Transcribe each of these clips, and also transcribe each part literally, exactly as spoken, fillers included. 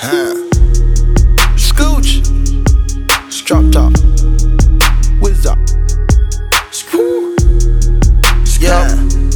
Huh. Scooch. Drop top. Whiz up. Scoo. Yeah.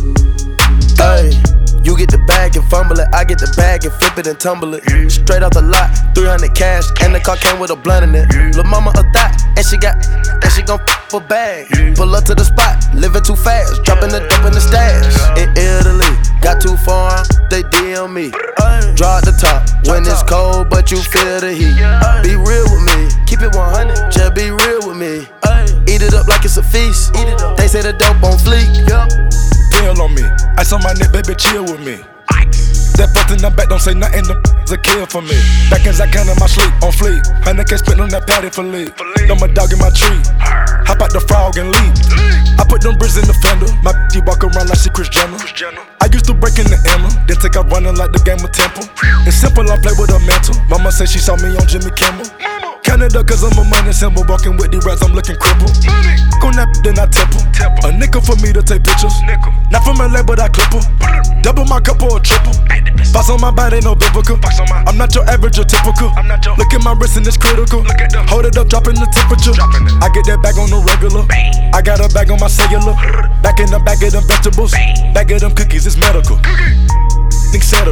Hey. You get the bag and fumble it, I get the bag and flip it and tumble it. Straight off the lot, three hundred cash, and the car came with a blunt in it. Lil' mama a thot, and she got, and she gon' f a bag. Pull up to the spot, living too fast, dropping the dope in the stash. In Italy, got too far, they D M me. Draw the top, when it's cold, but you feel the heat. Be real with me, keep it one hundred, just be real with me. Eat it up like it's a feast, they say the dope on fleek. Pill on me, ice on my neck, baby, chill with me. That fuck in the back, don't say nothing, the is a kill for me. Back as I can in my sleep, on fleek. Hundred K spent on that patty for lead. Know my dog in my tree. Hop out the frog and leap. I put them bricks in the fender. My bitch walk around like she Kris Jenner. I used to break in the Emma, then take out running like the game of Temple. It's simple, I play with a mental. Mama say she saw me on Jimmy Kimmel. Canada, cause I'm a money symbol. Walking with the rats, I'm looking crippled. Go nap, then I temple. A nickel for me to take pictures. Not from L A, but I clip her. Double my cup or a triple. Box on my body, no biblical. I'm not your average or typical. Look at my wrist and it's critical. Hold it up, dropping the temperature. I get that bag on the regular. I got a bag on my cellular. Back in the bag of them vegetables. Bag of them cookies, it's medical. Etc.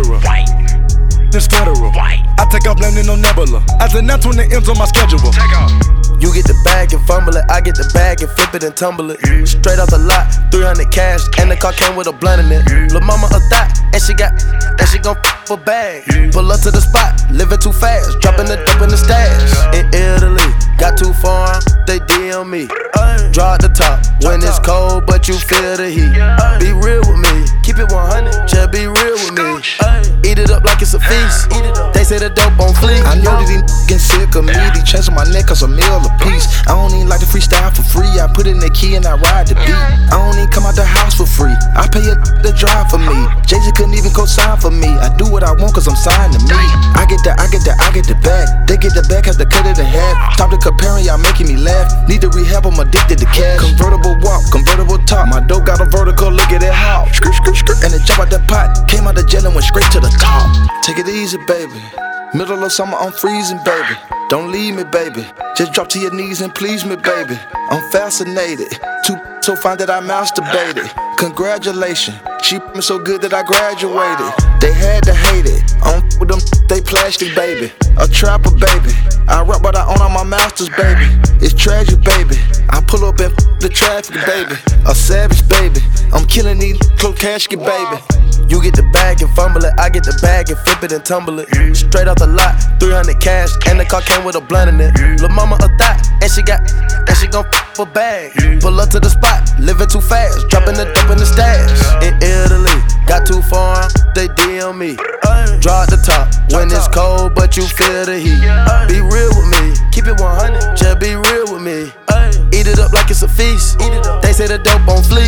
It's federal. I take off landing on Nebula. As an that's when it ends on my schedule. You get the bag and fumble it, I get the bag and flip it and tumble it. Straight off the lot, three hundred cash, and the car came with a blunt in it. Lil' mama a thot, and she got, and she gon' f a bag. Pull up to the spot, living too fast, dropping the dope in the stash. In Italy, got too far, they D M me. Draw the top, when it's cold, but you feel the heat. Be real with me, keep it one hundred, just be real with me. Eat it up like it's a feast, they say the dope on fleek. I know that he getting sick of me, they changing my neck cause a meal a piece. I don't even like to freestyle for free, I put in the key and I ride the beat. I don't even come out the house for free, I pay a to drive for me. Jay-Z couldn't even co-sign for me, I do what I want cause I'm signed to me. I get the, I get the, I get the bag, they get the bag cause they cut it in half. Stop the comparing, y'all making me laugh, need to rehab, I'm addicted to cash. Convertible walk, convertible top, my dope got a vertical, look at it how. Skirt, skirt, skirt, and it jump out the pot, came out the jail and went straight to the top. Take it easy, baby. Middle of summer, I'm freezing, baby. Don't leave me, baby. Just drop to your knees and please me, baby. I'm fascinated. Too so fine that I masturbated. Congratulations. She me so good that I graduated. They had to hate it. I don't with them, they plastic, baby. A trapper, baby. I rap, but I own all my masters, baby. It's tragic, baby. I pull up and the traffic, baby. A savage, baby. I'm killing these close casket, baby. You get the bag and fumble it, I get the bag and flip it and tumble it. Straight off the lot, three hundred cash, and the car came with a blunt in it. Lil' mama a thot, and she got, and she gon' f a bag. Pull up to the spot, living too fast, dropping the dope in the stash. In Italy, got too far, they D M me. Draw the top, when it's cold, but you feel the heat. Be real with me, keep it one hundred, just be real with me. Eat it up like it's a feast, they say the dope on fleek.